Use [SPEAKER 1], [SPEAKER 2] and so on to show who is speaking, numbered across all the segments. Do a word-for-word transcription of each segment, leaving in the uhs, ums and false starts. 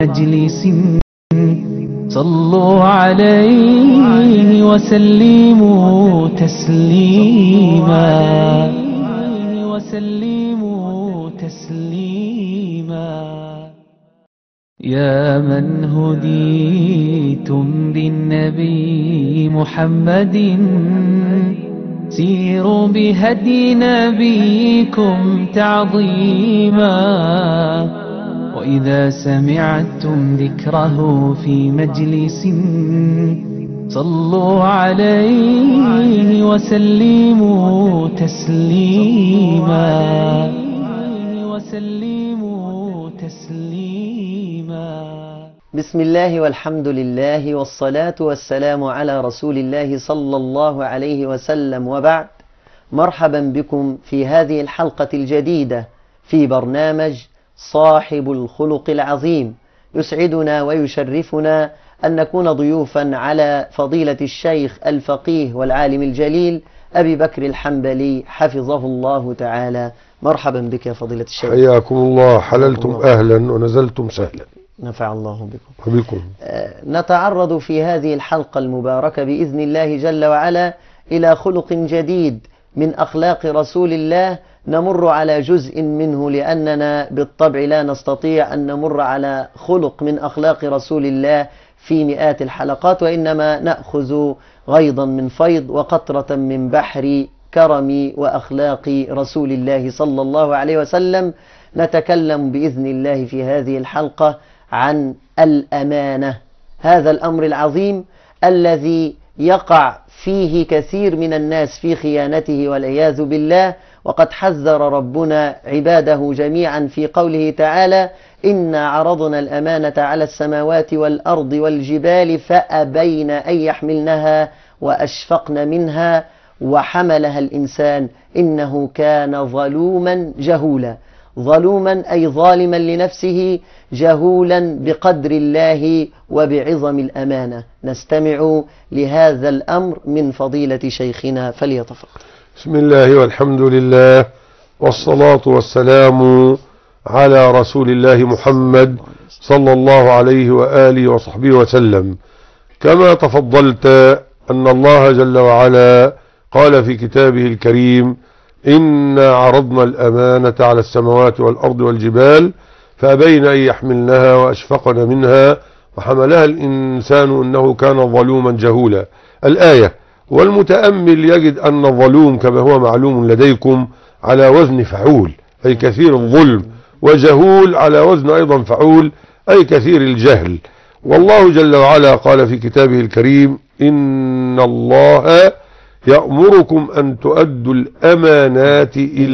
[SPEAKER 1] مجلس صلوا عليه وسلموا تسليما وسلموا تسليما يا من هديتم بالنبي محمد سيروا بهدي نبيكم تعظيما وإذا سمعتم ذكره في مجلس صلوا عليه وسلموا تسليما وسلموا تسليما.
[SPEAKER 2] بسم الله والحمد لله والصلاة والسلام على رسول الله صلى الله عليه وسلم، وبعد. مرحبا بكم في هذه الحلقة الجديدة في برنامج صاحب الخلق العظيم. يسعدنا ويشرفنا أن نكون ضيوفا على فضيلة الشيخ الفقيه والعالم الجليل أبي بكر الحنبلي حفظه الله تعالى. مرحبا بك يا فضيلة الشيخ.
[SPEAKER 3] حياكم الله. حللتم أهلا ونزلتم سهلا.
[SPEAKER 2] نفع الله بكم
[SPEAKER 3] وبكم.
[SPEAKER 2] نتعرض في هذه الحلقة المباركة بإذن الله جل وعلا إلى خلق جديد من أخلاق رسول الله، نمر على جزء منه لأننا بالطبع لا نستطيع أن نمر على خلق من أخلاق رسول الله في مئات الحلقات، وإنما نأخذ غيضا من فيض وقطرة من بحر كرم وأخلاق رسول الله صلى الله عليه وسلم. نتكلم بإذن الله في هذه الحلقة عن الأمانة، هذا الأمر العظيم الذي يقع فيه كثير من الناس في خيانته والعياذ بالله. وقد حذر ربنا عباده جميعا في قوله تعالى: إنا عرضنا الأمانة على السماوات والأرض والجبال فأبين أن يحملنها وأشفقن منها وحملها الإنسان إنه كان ظلوما جهولا. ظلوما أي ظالما لنفسه، جهولا بقدر الله وبعظم الأمانة. نستمع لهذا الأمر من فضيلة شيخنا فليتفضل.
[SPEAKER 3] بسم الله والحمد لله والصلاة والسلام على رسول الله محمد صلى الله عليه وآله وصحبه وسلم. كما تفضلت أن الله جل وعلا قال في كتابه الكريم: إنا عرضنا الأمانة على السماوات والأرض والجبال فأبين أن يحملنها وأشفقن منها وحملها الإنسان إنه كان ظلوما جهولا. الآية. والمتأمل يجد أن الظلوم كما هو معلوم لديكم على وزن فعول أي كثير الظلم، وجهول على وزن أيضا فعول أي كثير الجهل. والله جل وعلا قال في كتابه الكريم: إن الله يأمركم أن تؤدوا الأمانات إلى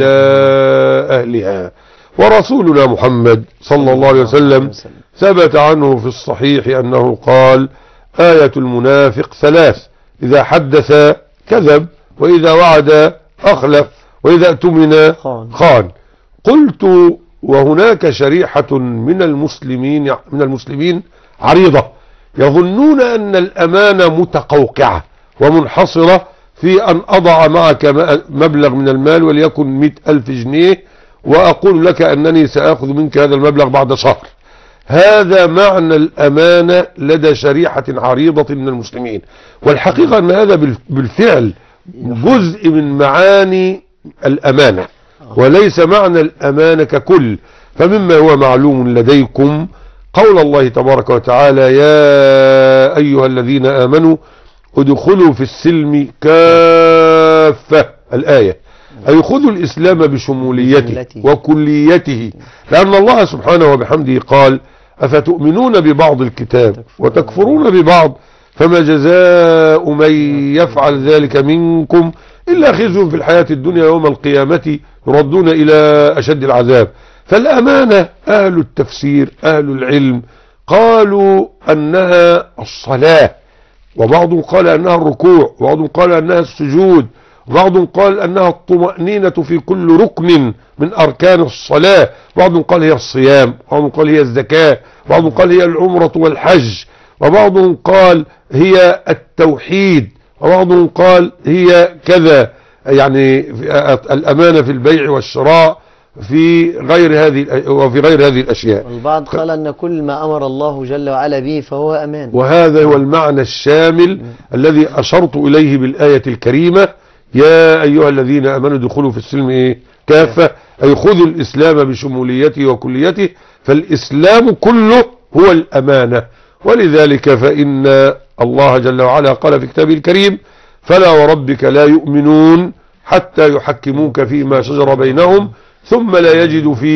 [SPEAKER 3] أهلها. ورسولنا محمد صلى الله عليه وسلم ثبت عنه في الصحيح أنه قال: آية المنافق ثلاث: إذا حدث كذب، وإذا وعد أخلف، وإذا اؤتمن خان. قلت: وهناك شريحة من المسلمين من المسلمين عريضة يظنون أن الأمانة متقوقعة ومنحصرة في أن أضع معك مبلغ من المال وليكن مئة ألف جنيه وأقول لك أنني سأخذ منك هذا المبلغ بعد شهر. هذا معنى الأمانة لدى شريحة عريضة من المسلمين، والحقيقة أن هذا بالفعل جزء من معاني الأمانة وليس معنى الأمانة ككل. فمما هو معلوم لديكم قول الله تبارك وتعالى: يا أيها الذين آمنوا ادخلوا في السلم كافة. الآية أي خذوا الإسلام بشموليته وكليته، لأن الله سبحانه وبحمده قال: أفتؤمنون ببعض الكتاب وتكفرون ببعض فما جزاء من يفعل ذلك منكم إلا خزي في الحياة الدنيا يوم القيامة يردون إلى أشد العذاب. فالأمانة أهل التفسير أهل العلم قالوا أنها الصلاة، وبعضهم قال أنها الركوع، وبعضهم قال أنها السجود، وبعضهم قال أنها الطمأنينة في كل ركن من أركان الصلاة، بعضهم قال هي الصيام، وبعضهم قال هي الزكاة، وبعضهم قال هي العمرة والحج، وبعضهم قال هي التوحيد، وبعضهم قال هي كذا، يعني الأمانة في البيع والشراء، في غير هذه وفي غير هذه الأشياء.
[SPEAKER 2] والبعض قال أن كل ما أمر الله جل وعلا به فهو أمان،
[SPEAKER 3] وهذا هو المعنى الشامل الذي أشرت إليه بالآية الكريمة: يا أيها الذين آمنوا ادخلوا في السلم إيه؟ كافة، أي خذوا الإسلام بشموليته وكليته، فالإسلام كله هو الأمانة. ولذلك فإن الله جل وعلا قال في كتابه الكريم: فلا وربك لا يؤمنون حتى يحكموك فيما شجر بينهم ثم لا يجدوا في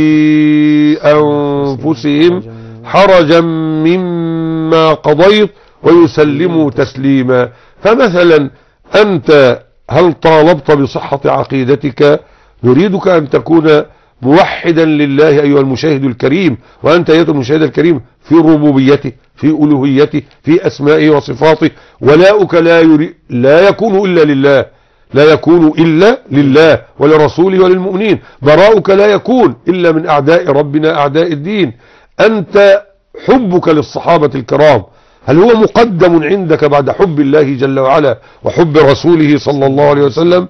[SPEAKER 3] أنفسهم حرجا مما قضيت ويسلموا تسليما. فمثلا أنت هل طالبت بصحة عقيدتك؟ نريدك أن تكون موحدا لله أيها المشاهد الكريم، وأنت أيها المشاهد الكريم في ربوبيته، في ألوهيته، في أسمائه وصفاته. ولاؤك لا يري... لا يكون إلا لله، لا يكون إلا لله ولرسوله وللمؤمنين. براؤك لا يكون إلا من أعداء ربنا أعداء الدين. أنت حبك للصحابة الكرام هل هو مقدم عندك بعد حب الله جل وعلا وحب رسوله صلى الله عليه وسلم؟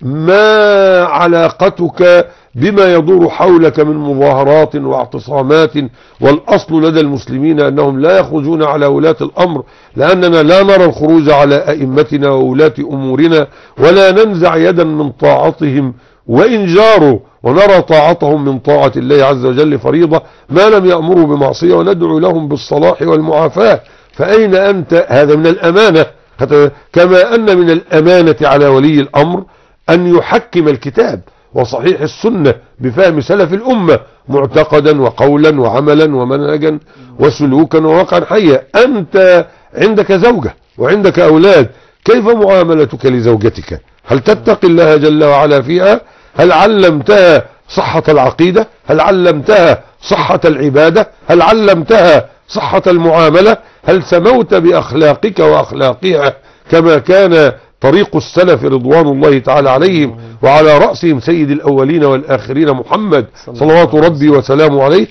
[SPEAKER 3] ما علاقتك بما يدور حولك من مظاهرات واعتصامات؟ والأصل لدى المسلمين أنهم لا يخرجون على ولاة الأمر، لأننا لا نرى الخروج على أئمتنا وولاة أمورنا، ولا ننزع يدا من طاعتهم وإن جاروا، ونرى طاعتهم من طاعة الله عز وجل فريضة ما لم يأمروا بمعصية، وندعو لهم بالصلاح والمعافاة. فأين أنت؟ هذا من الأمانة، كما أن من الأمانة على ولي الأمر أن يحكم الكتاب وصحيح السنة بفهم سلف الأمة معتقدا وقولا وعملا ومنهجا وسلوكا وواقعا حيا. أنت عندك زوجة وعندك أولاد، كيف معاملتك لزوجتك؟ هل تتقي الله جل وعلا فيها؟ هل علمتها صحة العقيدة؟ هل علمتها صحة العبادة؟ هل علمتها صحة المعاملة؟ هل سموت بأخلاقك وأخلاقها كما كان طريق السلف رضوان الله تعالى عليهم، وعلى رأسهم سيد الأولين والآخرين محمد صلوات ربي وسلامه عليه؟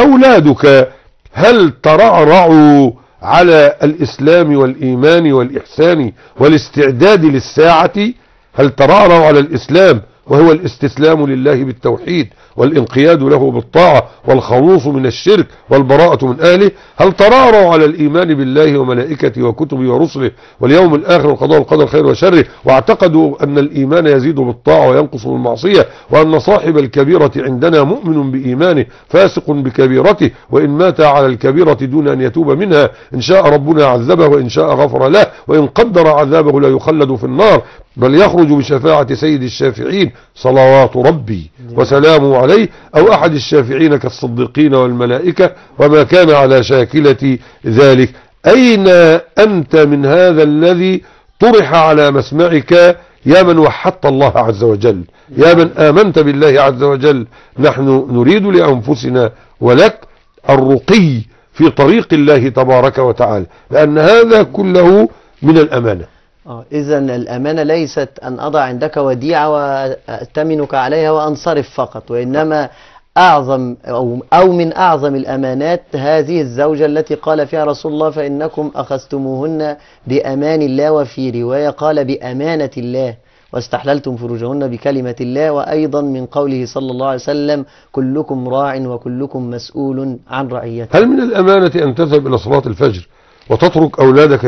[SPEAKER 3] أولادك هل ترعرعوا على الإسلام والإيمان والإحسان والاستعداد للساعة؟ هل ترعرعوا على الإسلام وهو الاستسلام لله بالتوحيد والانقياد له بالطاعة والخلوص من الشرك والبراءة من أهله؟ هل ترعرعوا على الإيمان بالله وملائكته وكتبه ورسله واليوم الآخر والقضاء والقدر خير وشره، واعتقدوا أن الإيمان يزيد بالطاعة وينقص بالمعصية، وأن صاحب الكبيرة عندنا مؤمن بإيمانه فاسق بكبيرته، وإن مات على الكبيرة دون أن يتوب منها إن شاء ربنا عذبه وإن شاء غفر له، وإن قدر عذابه لا يخلد في النار بل يخرج بشفاعة سيد الشافعين صلوات ربي وسلامه عليه، أو أحد الشافعين كالصديقين والملائكة وما كان على شاكلة ذلك. أين أنت من هذا الذي طرح على مسمعك يا من وحدت الله عز وجل، يا من آمنت بالله عز وجل؟ نحن نريد لأنفسنا ولك الرقي في طريق الله تبارك وتعالى، لأن هذا كله من الأمانة.
[SPEAKER 2] آه إذا الأمانة ليست أن أضع عندك وديعة وأتمنك عليها وأنصرف فقط، وإنما أعظم أو, أو من أعظم الأمانات هذه الزوجة التي قال فيها رسول الله: فإنكم أخذتموهن بأمان الله، وفي رواية قال بأمانة الله، واستحللتم فروجهن بكلمة الله. وأيضا من قوله صلى الله عليه وسلم: كلكم راع وكلكم مسؤول عن رعيته.
[SPEAKER 3] هل من الأمانة أن تذهب إلى صلاة الفجر وتترك أولادك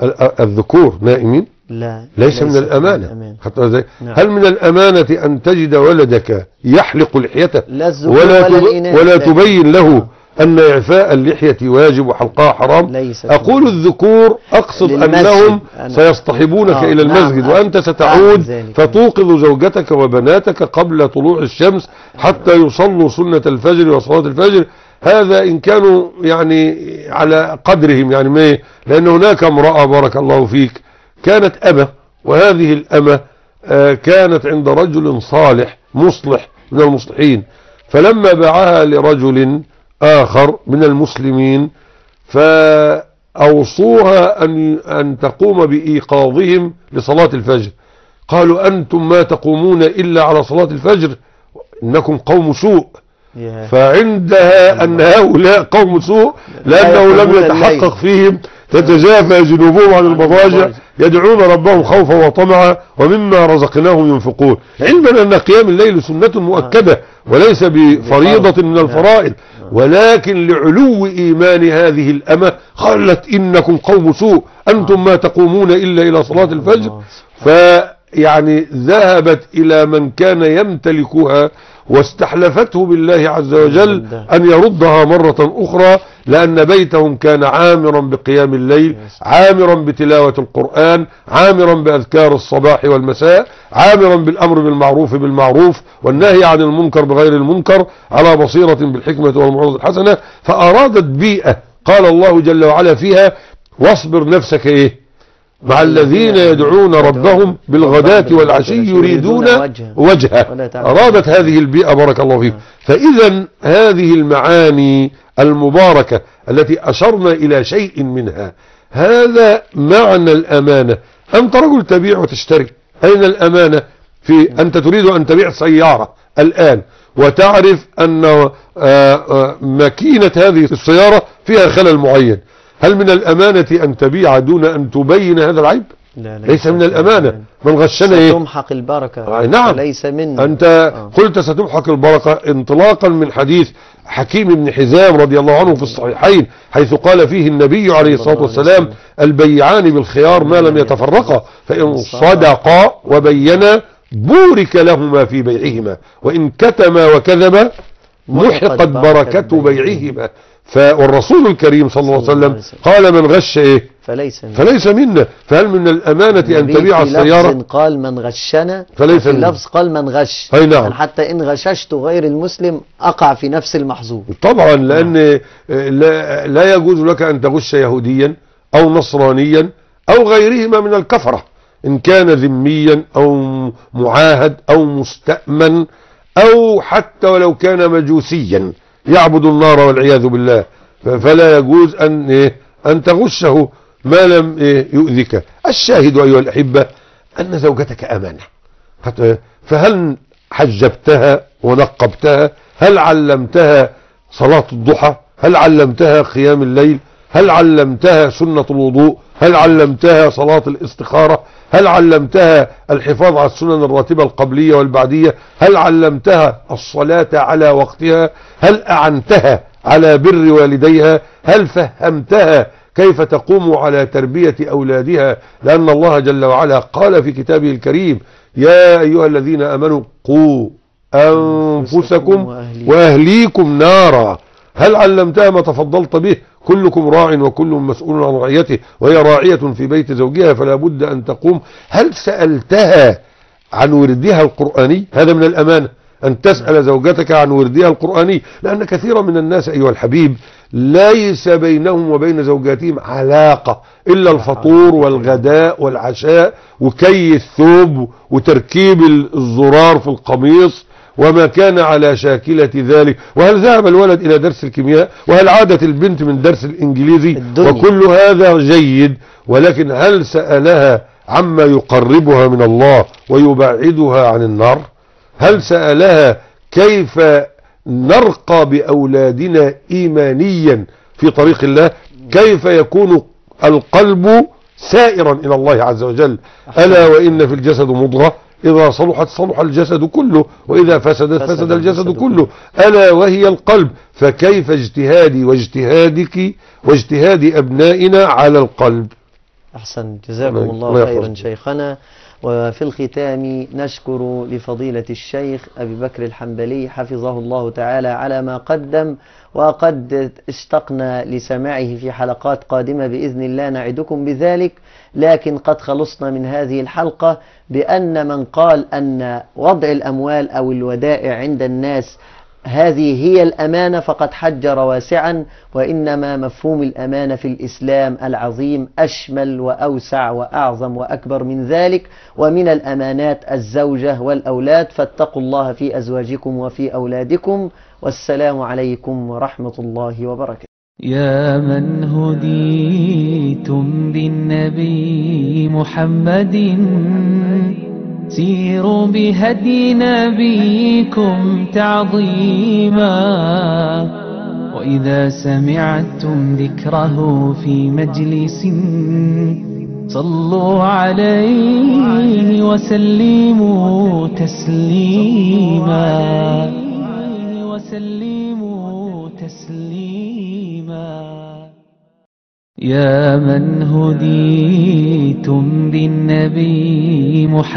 [SPEAKER 3] الذكور نائمين؟
[SPEAKER 2] لا،
[SPEAKER 3] ليس من الأمانة. حتى زي نعم. هل من الأمانة أن تجد ولدك يحلق لحيته ولا, ولا, ولا تبين له أن إعفاء اللحية واجب وحلقها حرام؟ أقول الذكور أقصد أنهم سيصطحبونك آه إلى المسجد، نعم وأنت ستعود فتوقظ زوجتك وبناتك قبل طلوع الشمس حتى يصلوا سنة الفجر وصلاة الفجر. هذا إن كانوا يعني على قدرهم، يعني ما، لأن هناك امرأة بارك الله فيك كانت أمة، وهذه الأمة كانت عند رجل صالح مصلح من المصلحين، فلما باعها لرجل آخر من المسلمين فأوصوها أن أن تقوم بإيقاظهم لصلاة الفجر. قالوا: أنتم ما تقومون إلا على صلاة الفجر، إنكم قوم سوء. فعندها أن هؤلاء قوم سوء لأنه لم يتحقق فيهم تتجافى جنوبهم عن المضاجع يدعون ربهم خوفا وطمعا ومما رزقناهم ينفقون، علما أن قيام الليل سنة مؤكدة وليس بفريضة من الفرائض، ولكن لعلو إيمان هذه الأمة قالت إنكم قوم سوء أنتم ما تقومون إلا إلى صلاة الفجر. فيعني ذهبت إلى من كان يمتلكها واستحلفته بالله عز وجل أن يردها مرة أخرى، لأن بيتهم كان عامرا بقيام الليل، عامرا بتلاوة القرآن، عامرا بأذكار الصباح والمساء، عامرا بالأمر بالمعروف بالمعروف والنهي عن المنكر بغير المنكر على بصيرة بالحكمة والموعظة الحسنة. فأرادت بيئة قال الله جل وعلا فيها واصبر نفسك إيه مع الذين يدعون ربهم بالغداة والعشي يريدون وجهه. أرادت هذه البيئة بارك الله فيكم. فإذا هذه المعاني المباركة التي أشرنا إلى شيء منها، هذا معنى الأمانة. أنت رجل تبيع وتشتري، أين الأمانة في أنت تريد أن تبيع سيارة الآن وتعرف أن ماكينة هذه السيارة فيها خلل معين، هل من الأمانة أن تبيع دون أن تبين هذا العيب؟ لا لا ليس من الأمانة. من غشنا ايه؟
[SPEAKER 2] ستمحق البركة.
[SPEAKER 3] آه نعم،
[SPEAKER 2] ليس منا.
[SPEAKER 3] أنت آه. قلت ستمحق البركة انطلاقا من حديث حكيم بن حزام رضي الله عنه في الصحيحين، حيث قال فيه النبي عليه الصلاة والسلام البيعان بالخيار ما لم يتفرقا، فإن صدقا وبينا بورك لهما في بيعهما، وإن كتما وكذبا محقت بركة بيعهما. والرسول الكريم صلى الله عليه وسلم قال من غش ايه
[SPEAKER 2] فليس منا.
[SPEAKER 3] فليس منا. فهل من الأمانة أن تبيع السيارة؟
[SPEAKER 2] قال من غشنا،
[SPEAKER 3] فليس
[SPEAKER 2] في لفظ قال من غش،
[SPEAKER 3] أي نعم.
[SPEAKER 2] يعني حتى إن غششت غير المسلم أقع في نفس المحظور
[SPEAKER 3] طبعا، لأن لا, لا يجوز لك أن تغش يهوديا أو نصرانيا أو غيرهما من الكفرة، إن كان ذميا أو معاهد أو مستأمن أو حتى ولو كان مجوسيا يعبد النار والعياذ بالله، فلا يجوز أن إيه أن تغشه ما لم إيه يؤذك. الشاهد أيها الأحبة أن زوجتك أمانة، فهل حجبتها ونقبتها؟ هل علمتها صلاة الضحى؟ هل علمتها قيام الليل؟ هل علمتها سنة الوضوء؟ هل علمتها صلاة الاستخارة؟ هل علمتها الحفاظ على السنن الراتبة القبلية والبعدية؟ هل علمتها الصلاة على وقتها؟ هل أعنتها على بر والديها؟ هل فهمتها كيف تقوم على تربية أولادها؟ لأن الله جل وعلا قال في كتابه الكريم يا أيها الذين آمنوا قوا أنفسكم وأهليكم نارا. هل علمتها ما تفضلت به؟ كلكم راع وكل مسؤول عن رعيته، وهي راعية في بيت زوجها فلا بد أن تقوم. هل سألتها عن وردها القرآني؟ هذا من الأمانة أن تسأل زوجتك عن وردها القرآني، لأن كثيرا من الناس أيها الحبيب ليس بينهم وبين زوجاتهم علاقة إلا الفطور والغداء والعشاء وكي الثوب وتركيب الزرار في القميص وما كان على شاكلة ذلك. وهل ذهب الولد إلى درس الكيمياء؟ وهل عادت البنت من درس الإنجليزي؟ الدنيا. وكل هذا جيد، ولكن هل سألها عما يقربها من الله ويبعدها عن النار؟ هل سألها كيف نرقى بأولادنا إيمانيا في طريق الله؟ كيف يكون القلب سائرا إلى الله عز وجل؟ ألا وإن في الجسد مضغة إذا صلحت صلح الجسد كله وإذا فسدت فسد الجسد كله، ألا وهي القلب. فكيف اجتهادي واجتهادك واجتهاد أبنائنا على القلب؟
[SPEAKER 2] أحسن، جزاكم الله خيرا شيخنا. وفي الختام نشكر لفضيلة الشيخ أبي بكر الحنبلي حفظه الله تعالى على ما قدم، وقد اشتقنا لسماعه في حلقات قادمة بإذن الله نعدكم بذلك. لكن قد خلصنا من هذه الحلقة بأن من قال أن وضع الأموال أو الودائع عند الناس هذه هي الأمانة فقد حجر واسعا، وإنما مفهوم الأمانة في الإسلام العظيم أشمل وأوسع وأعظم وأكبر من ذلك. ومن الأمانات الزوجة والأولاد، فاتقوا الله في أزواجكم وفي أولادكم. والسلام عليكم ورحمة الله وبركاته.
[SPEAKER 1] يا من هديتم بالنبي محمد سيروا بهدي نبيكم تعظيما وإذا سمعتم ذكره في مجلس صلوا عليه وسلموا تسليما وسلموا تسليما يا من هديتم بالنبي محمد